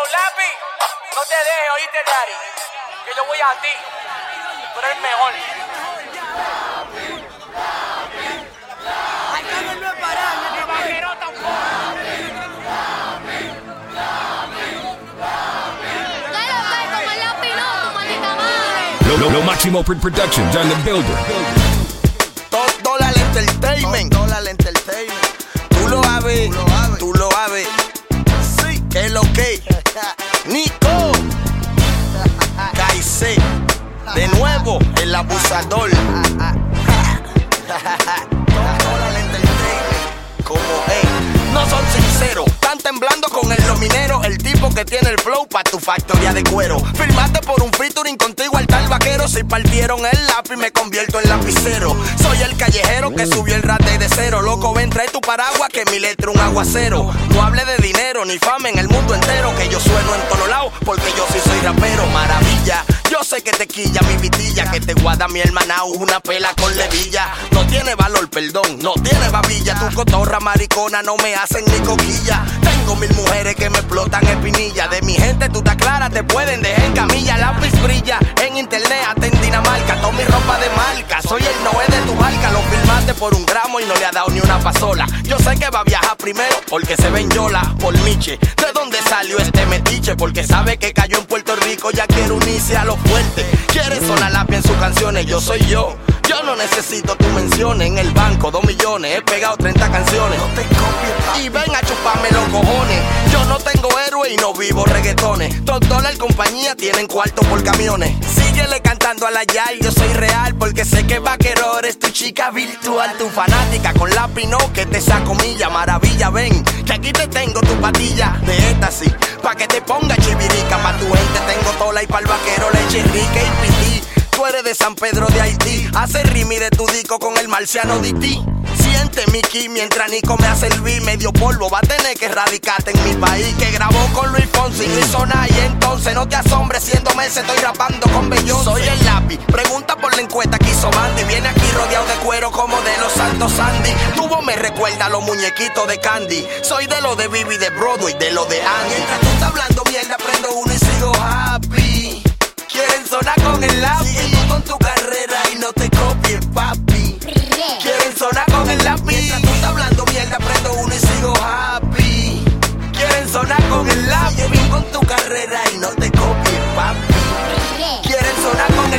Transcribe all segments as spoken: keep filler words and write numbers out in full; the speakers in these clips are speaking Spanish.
Lapi, no te dejes, oíste, Daddy, que yo voy a ti. Tú eres el mejor. Lo, lo, lo Máximo Productions on the builder. Top Dollar Entertainment. Top Dollar Entertainment. Tú lo sabes, tú lo sabes. Sí, que es lo que. Nico. Kaise. De nuevo, el abusador. Top Dollar Entertainment. Como es. No son sinceros. Están temblando con el minero, el tipo que tiene el flow pa' tu factoría de cuero. Firmaste por un featuring contigo al tal vaquero. Si partieron el lápiz me convierto en lapicero. Soy el callejero que subió el rate de cero. Loco, ven, trae tu paraguas que mi letra un aguacero. No hable de dinero ni fama en el mundo entero, que yo sueno en todos lados porque yo sí soy rapero. Maravilla, yo sé que te quilla mi vitilla, que te guarda mi hermanao, una pela con levilla. No tiene valor, perdón, no tiene babilla. Tu cotorra maricona no me hacen ni coquilla. Tengo mil mujeres que me explotan espinilla. De mi gente tú estás clara, te pueden dejar en camilla. Lápiz brilla en internet, hasta en Dinamarca. Toda mi ropa de marca, soy el Noé de tu barca. Lo filmaste por un gramo y no le ha dado ni una pasola. Yo sé que va a viajar primero porque se ven yola por Miche. ¿De dónde salió este metiche? Porque sabe que cayó en Puerto Rico, ya quiere unirse a los fuertes. Quiere sonar lápiz en sus canciones, yo soy yo. Yo no necesito tu menciones. En el banco, dos millones, he pegado treinta canciones. No te copies, y ven a chuparme los cojones. Yo no tengo héroe y no vivo reggaetones. Toda la compañía tienen cuarto por camiones. Síguele cantando a la Yay, yo soy real porque sé que vaquero eres tu chica virtual. Tu fanática con lápiz no, que te saco milla. Maravilla, ven, que aquí te tengo tu patilla de éxtasis, pa' que te ponga chivirica. Pa' tu gente tengo tola y pa'l vaquero leche rica y pití. Tú eres de San Pedro de Haití. Hace rimi de tu disco con el marciano de ti. Siente mi ki mientras Nico me hace el beat. Medio polvo va a tener que radicarte en mi país. Que grabó con Luis Fonsi y Zona. Y entonces no te asombres, siendo meses estoy rapando con Beyoncé. Soy el lápiz, pregunta por la encuesta que hizo Bandy. Viene aquí rodeado de cuero como de los Santos Sandy. Tu voz me recuerda a los muñequitos de Candy. Soy de lo de Bibi, de Broadway, de lo de Andy. Mientras tú estás hablando mierda, prendo uno y sigo happy. Quieren sonar con el lápiz. Sigue tú con tu carrera y no te copies, papi. Quieren sonar con el lápiz. Mientras tú estás hablando mierda, prendo uno y sigo happy. Quieren sonar con el lápiz. Sigue tú con tu carrera y no te copies, papi. Quieren sonar con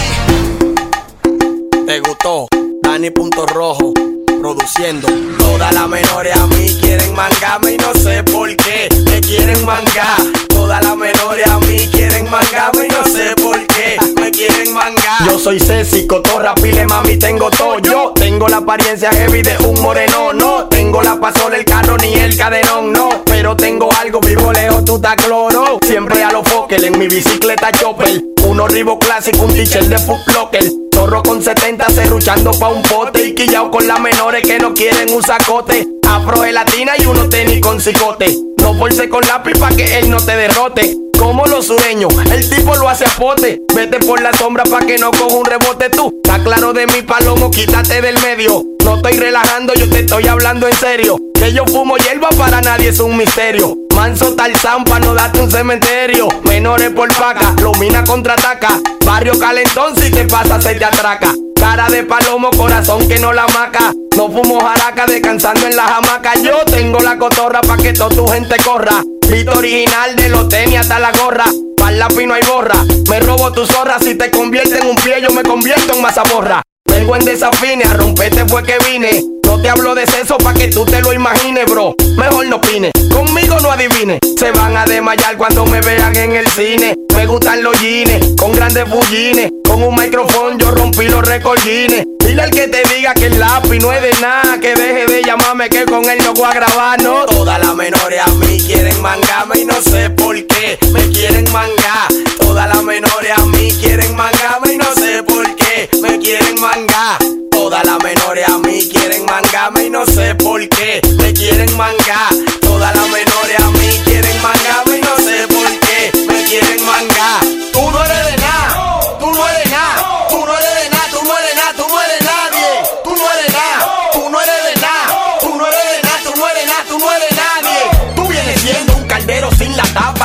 el lápiz. ¿Te gustó? Dani Punto Rojo produciendo. Todas las menores a mí quieren mangarme y no sé por qué me quieren mangar. Todas las menores a mí quieren mangarme y no sé por qué me quieren mangar. Yo soy Ceci, cotorra, pile, mami, tengo todo. Yo tengo la apariencia heavy de un moreno. No tengo la pasola, el carro ni el cadenón, no. Pero tengo algo, vivo lejos, tú estás cloro. Siempre a los Fokker, en mi bicicleta chopper. Uno Rivo Classic, un t-shirt de Foot Locker. Zorro con setenta serruchando pa' un pote. Y quillao con las menores que no quieren un sacote. Afro gelatina y uno tenis con cicote. No force con lápiz pa' que él no te derrote. Como los sureños, el tipo lo hace a pote. Vete por la sombra pa' que no coja un rebote tú. Está claro de mi palomo, quítate del medio. No estoy relajando, yo te estoy hablando en serio. Que yo fumo hierba, para nadie es un misterio. Manso Tarzán pa' no darte un cementerio. Menores por paca, lo mina contraataca. Barrio calentón, si te pasa se te atraca. Cara de palomo, corazón que no la maca. No fumo jaraca, descansando en la hamaca. Yo tengo la cotorra pa' que toda tu gente corra. Beat original de los tenis hasta la gorra. Pa'l lápiz no hay borra. Me robo tu zorra, si te convierte en un pie yo me convierto en mazamorra. Vengo en desafine, a romperte fue que vine. No te hablo de sexo pa' que tú te lo imagines, bro. Mejor no opines, conmigo no adivines. Se van a desmayar cuando me vean en el cine. Me gustan los jeans, con grandes bullines. Con un micrófono yo rompí los recordines. Dile al que te diga que el lápiz no es de nada, que deje de llamarme que con él no voy a grabar, no. Todas las menores a mí quieren mangarme y no sé por qué me quieren mangar. Todas las menores a mí quieren mangarme y no sé por qué me quieren mangar. Todas las menores a mí quieren mangarme y no sé por qué me quieren mangar. Todas las menores a mí quieren mangarme y no sé por qué me quieren mangar. Tú no eres de nada, tú no eres nada, tú no eres de nada, tú no eres nada, tú no eres nadie. Tú no eres nada, tú no eres de nada, tú no eres de nada, tú no eres nada, tú no eres nadie. Tú vienes siendo un caldero sin la tapa. Super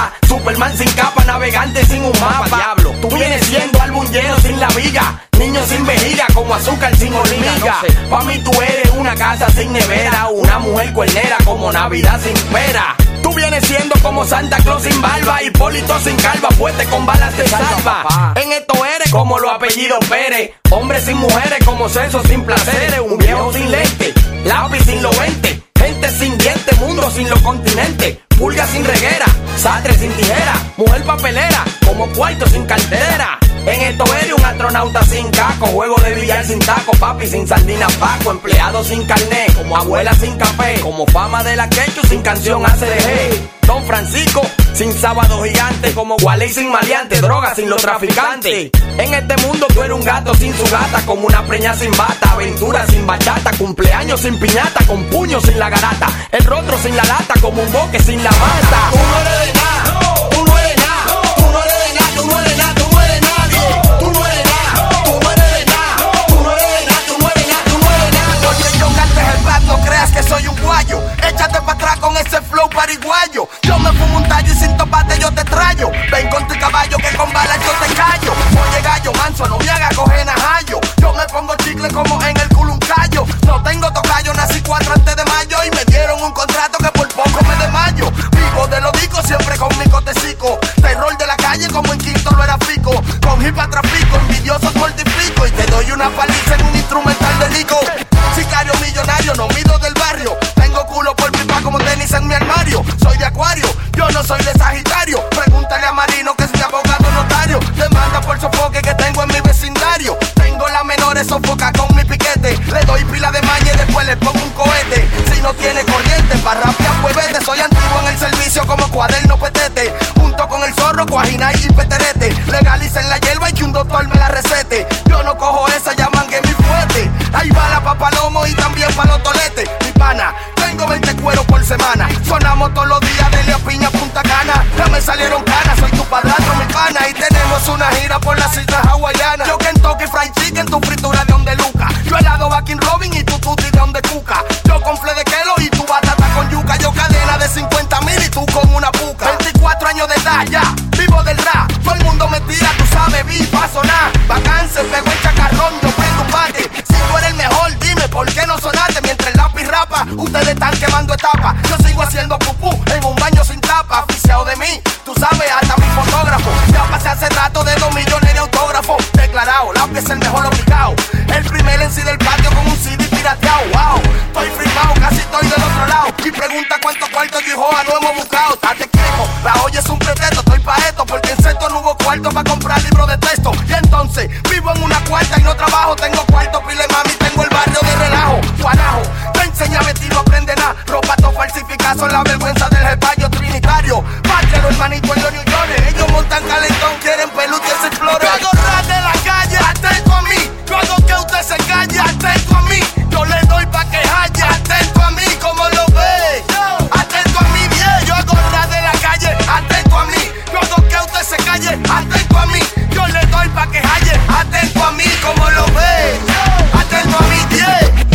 Superman sin capa, navegante sin un mapa. Diablo, tú vienes siendo álbum lleno sin la viga, niño sin vejiga, como azúcar sin hormiga. No sé. Pa' mí tú eres una casa sin nevera, una mujer cuernera como Navidad sin pera. Tú vienes siendo como Santa Claus sin barba, Hipólito sin calva, fuerte con balas de salva. En esto eres como los apellidos Pérez, hombres sin mujeres como Censo sin placeres, un viejo sin lente, lápiz sin lo veinte, gente sin dientes, mundo sin los continentes, pulga sin reguera, sastre sin tijera, mujer papelera como Puerto sin cartera. En esto eres un astronauta sin caco, juego de billar sin taco, papi sin sardina Paco, empleado sin carnet, como abuela sin café, como fama de la quechu sin canción A C D G. Don Francisco sin sábado gigante, como Wally sin maleante, droga sin los traficantes. En este mundo tú eres un gato sin su gata, como una preña sin bata, aventura sin bachata, cumpleaños sin piñata, con puños sin la garata, el rostro sin la lata, como un boque sin la mata. Tú no eres de nada, tú no eres nada, tú no eres de nada, tú no eres nada, tú no eres nadie, tú no eres nada, tú no eres de nada, tú no eres de nada, tú no eres nada, tú no eres nada. Oye, yo cantes el bad, no creas que soy un guayo, échate pa' atrás con ese flow pariguayo. Yo me fumo un tallo y sin topate yo te trayo. Ven con tu caballo que con balas yo te callo. Oye gallo manso, no me haga coger najallo. Yo me pongo chicle como en el culo un callo. No tengo tocayo, nací cuatro antes de mayo y me dieron un contrato que por poco me desmayo. Vivo de lo dico, siempre con mi cotecico. Terror de la calle como en Quinto lo era Fico. Con hip trafico, envidiosos mortifico y te doy una paliza en un instrumental de Nico. Sicario millonario, no mido del barrio. Tengo culo por pipa como tenis en mi armario. Soy de Acuario, yo no soy de Sagitario. Pregúntale a Marino que es mi abogado notario. Demanda por sofoque que tengo en mi vecindario. Tengo la menores sofoca con mi piquete. Le doy pila de maña y después le pongo un cohete. Si no tiene corriente, pa' rapear pues vete. Soy antiguo en el servicio como cuaderno petete. Junto con el zorro, cuajina y peterete. Legalicen la hierba y que un doctor me la recete. Yo no cojo esa, llaman que mi fuerte. Ahí va la papalomo y también pa' los toletes. Mi pana, tengo veinte cueros por semana. Sonamos todos los días de Lea Piña Punta Cana. Ya me salieron canas, soy tu padrastro, mi pana. Y tenemos una gira por las islas hawaianas. Yo Kentucky Fried Chicken, tu fritura de donde Luca. Yo helado Bakin Robin y tu tuti de donde Cuca. Yo con fle de kelo y tu batata con yuca. Yo cadena de cincuenta mil y tú con una puca. veinticuatro años de edad ya, vivo del rap. Todo el mundo me tira, tú sabes, vi, pa' sonar. Bacán, se pegó el chacarrón, yo prendo un bate. Si tú eres el mejor, dime por qué no sonaste. Mientras el lápiz rapa, ustedes están quemando etapas. Yo sigo haciendo pupú en un baño sin tapa. Aficiado de mí, tú sabes, hasta mi fotógrafo. Ya pasé hace rato de dos millones de autógrafos. Declarado, lápiz es el mejor obligado. El primer en sí del patio con un C D pirateado. Wow, estoy firmado, casi estoy del otro lado. Y pregunta cuántos cuartos de Joa no hemos buscado. Estate quieto, la olla es un pretexto. Estoy pa' esto porque en sexto no hubo cuarto para comprar libros de texto. Y entonces, vivo en una cuarta y no trabajo. Tengo cuarto, pile mami, tengo el barrio de relajo. Guanajo, te enseña a vestir, no aprende nada. Ropa todo falsificada, son la vergüenza del jepayo trinitario. Pátelo, hermanito, en los New York. Ellos montan calentón, quieren peluches y flores. Yo hago rap de la calle, atento a mí. Yo hago que usted se calle, atento a mí. Yo le doy pa' que haya, atento a mí, como lo ve. Atento a mí, bien. Yo hago rap de la calle, atento a mí. Yo hago que usted se calle, atento a mí. Yo le doy pa' que haya, atento a mí, como lo ve. Atento a mí, bien.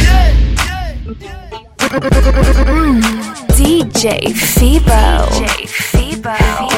D J Fibo. D J Fibo.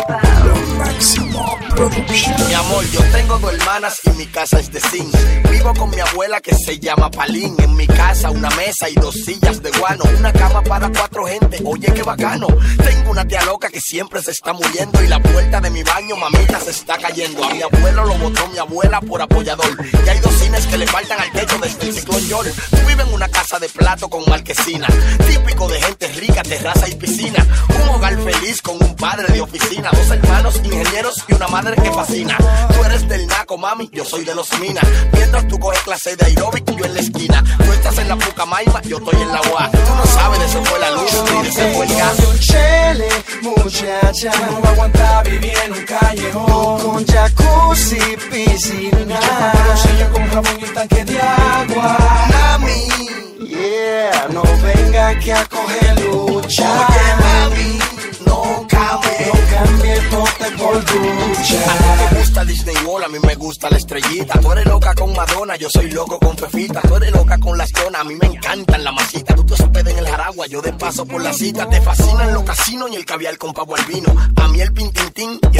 Mi amor, yo tengo dos hermanas y mi casa es de zinc. Vivo con mi abuela que se llama Palín. En mi casa una mesa y dos sillas de guano. Una cama para cuatro gente, oye qué bacano. Tengo una tía loca que siempre se está muriendo. Y la puerta de mi baño, mamita, se está cayendo. A mi abuelo lo botó mi abuela por apoyador. Y hay dos cines que le faltan al techo desde el ciclón Yol. Tú vives en una casa de plato con marquesina. Típico de gente rica, terraza y piscina. Un hogar feliz con un padre de oficina. Dos hermanos ingenieros y una madre que fascina. Tú eres del naco, mami, yo soy de los minas. Mientras tú coges clase de aeróbic, yo en la esquina. Tú estás en la Pucamaima, yo estoy en la U A. Tú no sabes, de ese fue la luz ni de ese fue el gas. Chele, muchacha, no va a aguantar vivir en un callejón con jacuzzi, piscina, bolsillo con jabón y un tanque de agua. Mami, yeah, no venga aquí a coger lucha. Oye, mami, no cambie, no cambie pote por ducha. A mí me gusta Disney World, a mí me gusta la estrellita. Tú eres loca con Madonna, yo soy loco con Fefita. Tú eres loca con las donas, a mí me encantan la masita. Tú te hospedas en el Jaragua, yo de paso por la cita. Te fascinan los casinos y el caviar con pavo al vino. A mí el pintintín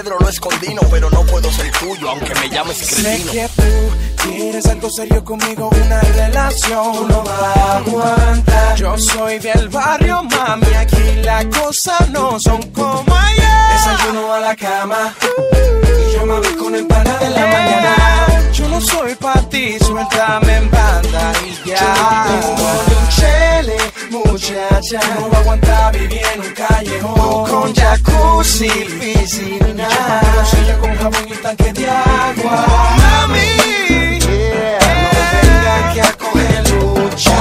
Pedro lo escondino, pero no puedo ser tuyo, aunque me llames cretino. Sé que tú quieres algo serio conmigo, una relación, tú no vas a aguantar. Yo soy del barrio, mami, aquí las cosas no son como ayer. Desayuno a la cama y yo me voy con empanada en la mañana. Yo no soy pa' ti, suéltame en banda y ya. Tengo de un chele, muchacha, no va a aguantar vivir en un callejón con jacuzzi, piscina, yo con jabón y tanque de agua. Mami, yeah, no venga aquí a coger lucha.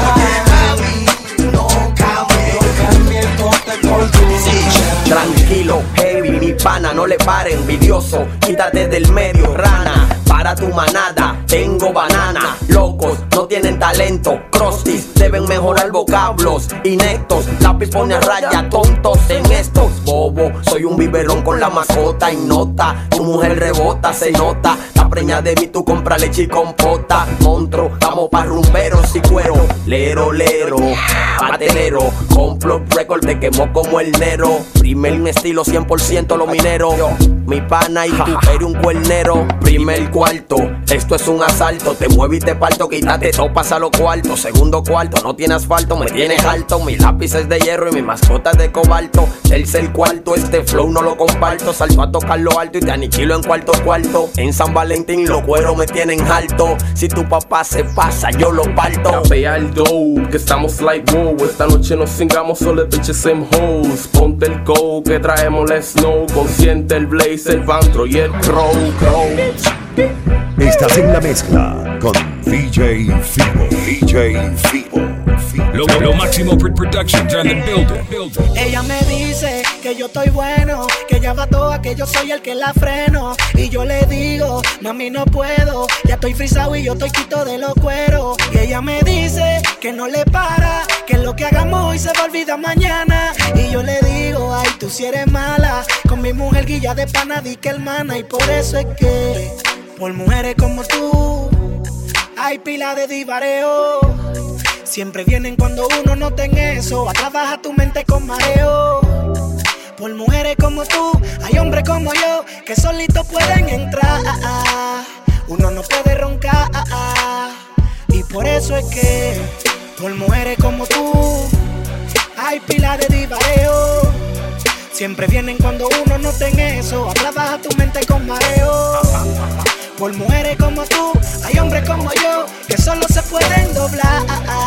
Mami, no cambie, no cambie el pote por tu. Tranquilo, heavy, mi pana, no le pare, envidioso. Quítate del medio, rana. Para tu manada, tengo banana. Locos, no tienen talento. Crostis, deben mejorar vocablos. Inectos, lápiz pone a raya. Tontos en estos, bobo. Soy un biberón con la mascota y nota. Tu mujer rebota, se nota. La preña de mí, tú compra leche y compota. Monstruo, vamos pa' rumberos y cuero. Lero, lero, patelero. Complot record te quemó como el Nero. Primer estilo cien por ciento lo minero. Mi pana y tú eres un cuernero. Primer cuarto, esto es un asalto. Te muevo y te parto, quítate todo, pasa los cuartos. Segundo cuarto, no tiene asfalto, me tienes alto. Mi lápiz es de hierro y mi mascota es de cobalto. Tercer cuarto, este flow no lo comparto. Salto a tocar lo alto y te aniquilo en cuarto cuarto. En San Valentín los cueros me tienen alto. Si tu papá se pasa, yo lo parto. Capea el dough, que estamos like wow. Esta noche nos cingamos solo bitches and hoes. Ponte el go, que traemos el snow. Consciente el blaze, el vantro y el crow, crow. Estás en la mezcla con D J Fibo. D J Fibo. Lo, lo máximo Productions on the building. Ella me dice que yo estoy bueno, que ella va toda, que yo soy el que la freno. Y yo le digo, mami no puedo, ya estoy frisado y yo estoy quito de los cueros. Y ella me dice que no le para, que lo que hagamos hoy se va a olvidar mañana. Y yo le digo, ay tú si eres mala, con mi mujer guilla de pana di que hermana. Y por eso es que, por mujeres como tú, hay pila de divareo. Siempre vienen cuando uno no tenga eso, a trabajar tu mente con mareo. Por mujeres como tú, hay hombres como yo, que solitos pueden entrar. Uno no puede roncar. Y por eso es que, por mujeres como tú, hay pila de divareo. Siempre vienen cuando uno no tenga eso, a trabajar tu mente con mareo. Por mujeres como tú, hay hombres como yo, que solo se pueden doblar.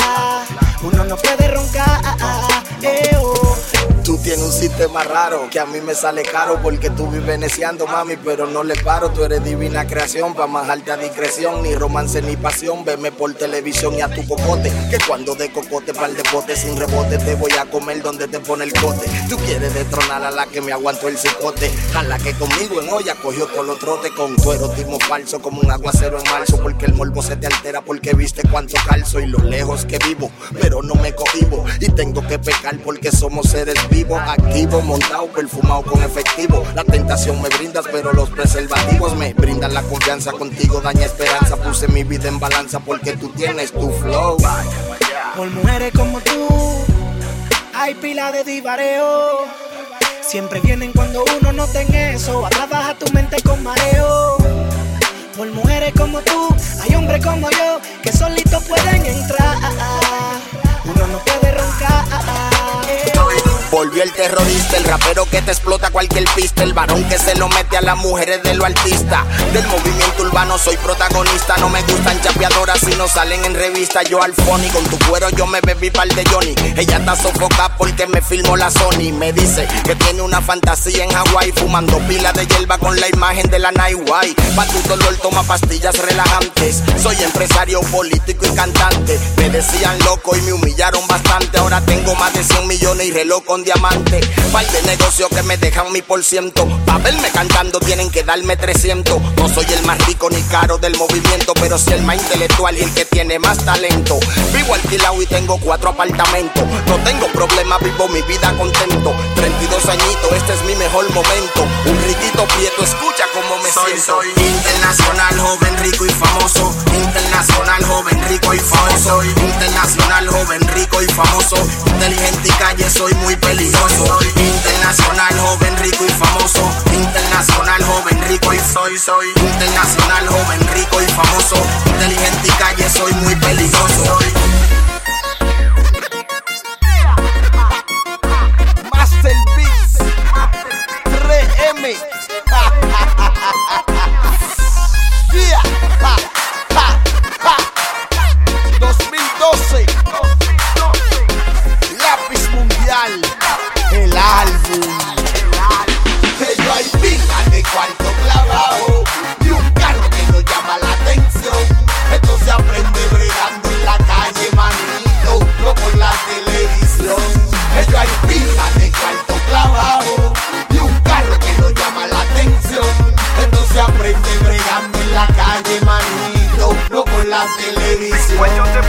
Uno no puede roncar. Eh, oh. Tú tienes un sistema raro que a mí me sale caro porque tú vives neciando, mami, pero no le paro. Tú eres divina creación, pa' majarte a discreción. Ni romance ni pasión, veme por televisión y a tu cocote. Que cuando de cocote pa'l de bote sin rebote te voy a comer donde te pone el cote. Tú quieres destronar a la que me aguantó el cicote, a la que conmigo en olla cogió todos los trotes. Con tu erotismo falso como un aguacero en marzo, porque el morbo se te altera porque viste cuánto calzo. Y lo lejos que vivo, pero no me cohibo. Y tengo que pecar porque somos seres vivos, activo, montado, perfumado con efectivo. La tentación me brindas, pero los preservativos me brindan la confianza. Contigo daña esperanza, puse mi vida en balanza porque tú tienes tu flow. Por mujeres como tú, hay pila de divareo. Siempre vienen cuando uno no tenga eso, a trabajar tu mente con mareo. Por mujeres como tú, hay hombres como yo, que solitos pueden entrar. Uno no puede roncar. Volvió el terrorista, el rapero que te explota cualquier pista, el varón que se lo mete a las mujeres de lo artista. Del movimiento urbano soy protagonista, no me gustan chapeadoras si no salen en revista. Yo al Fonny, con tu cuero yo me bebí par de Johnny. Ella está sofocada porque me filmó la Sony. Me dice que tiene una fantasía en Hawái, fumando pila de hierba con la imagen de la Night White. Pa' tu dolor toma pastillas relajantes. Soy empresario, político y cantante. Me decían loco y me humillaron bastante. Ahora tengo más de cien millones y reloj con diamante. Par de negocios que me dejan mi por ciento. Pa' verme cantando tienen que darme trescientos. No soy el más rico ni caro del movimiento, pero sí el más intelectual y el que tiene más talento. Vivo alquilado y tengo cuatro apartamentos. No tengo problema, vivo mi vida contento. treinta y dos añitos, este es mi mejor momento. Un riquito prieto, escucha cómo me soy, siento. Soy internacional, joven, rico y famoso. Internacional, joven, rico y famoso. Internacional, joven, rico y famoso. Inteligente y calle, soy muy peligroso. Internacional, joven, rico y famoso. Internacional, soy, soy internacional, joven, rico y famoso, inteligente y calle, soy muy peligroso. Soy Master Beats tres M. Yeah. Ha, ha, ha. dos mil doce. Lápiz Mundial. El álbum. Pero hay pila de cuarto clavado y un carro que nos llama la atención. Esto se aprende bregando en la calle, manito, no por la televisión. Pero hay pila de cuarto clavado y un carro que nos llama la atención. Esto se aprende bregando en la calle, manito, no por la televisión.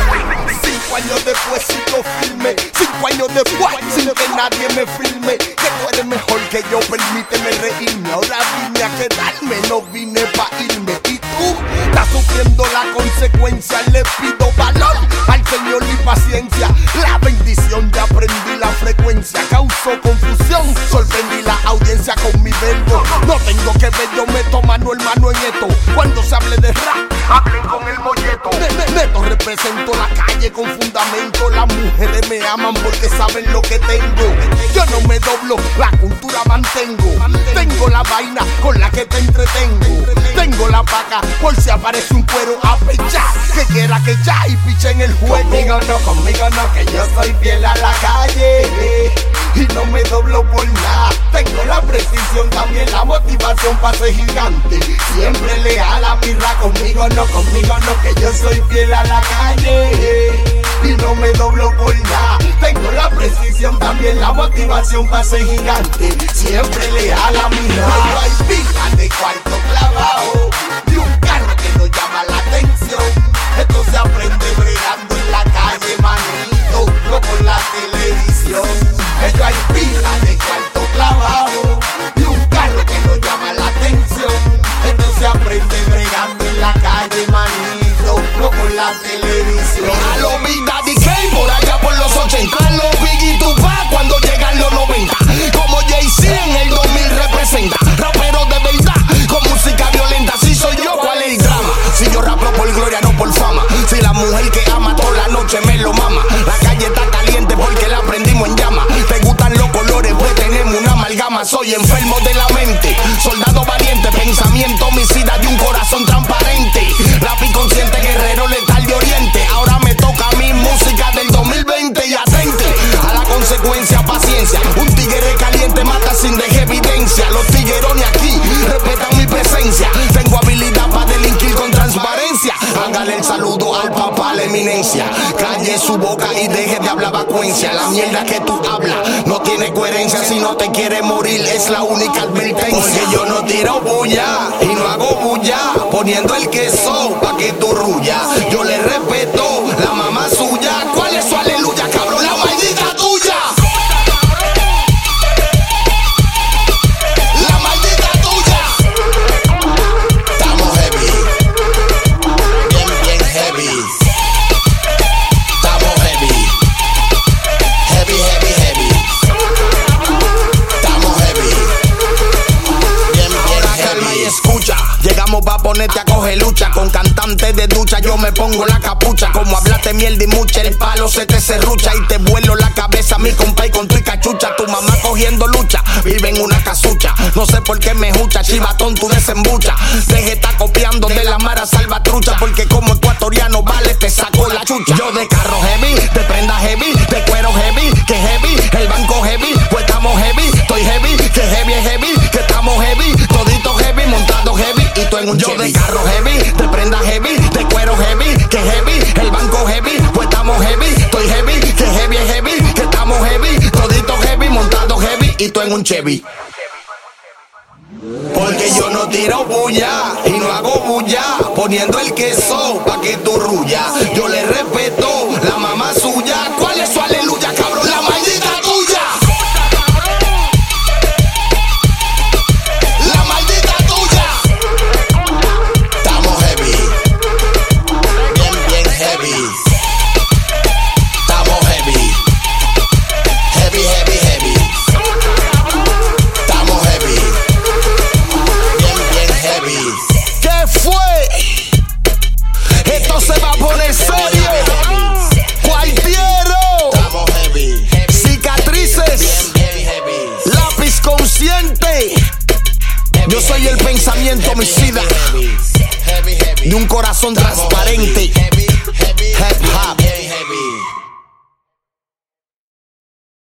Cinco años después sigo firme. Cinco años después sin que nadie me filme. Que tú eres mejor que yo, permíteme reírme. Ahora vine a quedarme, no vine pa' irme. Y tú estás sufriendo la consecuencia. Le pido valor al Señor y paciencia. La bendición de aprendí la frecuencia. Causó confusión, sorprendí la audiencia con mi verbo. No tengo que ver, yo meto mano hermano en esto. Cuando se hable de rap, hablen con el molleto. Neto represento la calle con fundamento. Las mujeres me aman porque saben lo que tengo. Yo no me doblo, la cultura mantengo. Tengo la vaina con la que te entretengo. Tengo la vaca por si aparece un cuero a pechar. Que quiera que ya y piche en el juego. Conmigo no, conmigo no, que yo soy fiel a la calle y no me doblo por nada. Tengo la precisión, también la motivación para ser gigante. Siempre leal a mi ra. Conmigo no, conmigo no, que yo soy fiel a la calle y no me doblo por nada. Tengo la precisión, también la motivación para ser gigante. Siempre leal a mi ra. Pero hay pila de cuarto clavado y un carro que nos llama la atención. Esto se aprende bregando en la calle, manito, no por la televisión. Esto hay pila de cuarto clavado y un carro que nos llama la atención. Esto se aprende bregando en la calle, manito, no por la televisión. A lo Big Daddy Kane por allá por los ochenta. A lo Biggie Tupac cuando llegan los noventa. Como Jay-Z en el dos mil representa. Rapero de verdad con música violenta. Si soy yo, ¿cuál es el drama? Si yo rapeo por gloria, no por fama. Si la mujer que ama toda la noche me lo mama. La calle está caliente porque la prendimos en llama. Te gustan los colores, pues tenemos una amalgama. Soy enfermo de la mente, soldado valiente, pensamiento homicida de un corazón transparente. Lápiz consciente, guerrero letal de oriente. Ahora me toca mi música del dos mil veinte y atente a la consecuencia, paciencia. Un tigre caliente mata sin dejar evidencia. Los tiguerones aquí respetan mi presencia. Tengo habilidad para delinquir con transparencia. Hágale el saludo al papá, la eminencia. Calle su boca y deje de hablar vacuencia. La mierda que tú hablas no tiene coherencia. Si no te quieres morir es la única advertencia. Porque yo no tiro bulla y no hago bulla poniendo el queso pa' que tú rulla. Yo le respeto la mamá suya. ¿Cuál es su aleluya, cabrón? La maldita tuya. La maldita tuya. Estamos heavy, bien, bien heavy. Estamos heavy, heavy, heavy, heavy. Estamos heavy, bien, bien heavy. Y escucha, llegamos pa' ponerte a coger lucha. Con cantantes de ducha yo me pongo la capucha. Como hablaste mierda y mucha, el palo se te serrucha y te vuelo la cabeza, mi compa, y con tu y cachucha. Tu mamá cogiendo lucha, vive en una casucha. No sé por qué me escucha, chivatón, tú desembucha. Deje estar copiando de la mara salvatrucha, porque como ecuatoriano vale, te saco la chucha. Yo de carro heavy, de prenda heavy, de cuero heavy, que heavy, el banco heavy, pues estamos heavy, estoy heavy, que heavy es heavy, que estamos heavy, todito heavy, montado heavy, y tú en un Yo Chevy. De carro heavy, de prenda heavy, de cuero heavy, que heavy, el banco heavy, pues estamos heavy, estoy heavy, que heavy es heavy, que estamos heavy, todito heavy, montado heavy, y tú en un Chevy. Porque yo no tiro bulla y no hago bulla poniendo el queso pa' que tú rulla. Yo le respeto la mamá suya. ¿Cuál es su aleluya, cabrón? La maldita tuya. La maldita tuya. Estamos heavy, bien, bien heavy. Estamos heavy, heavy, heavy, heavy. Estamos heavy, bien, bien heavy. pone serio. Cualquiera. Cicatrices. Lápiz consciente. Yo soy el pensamiento homicida de un corazón transparente. Hip hop.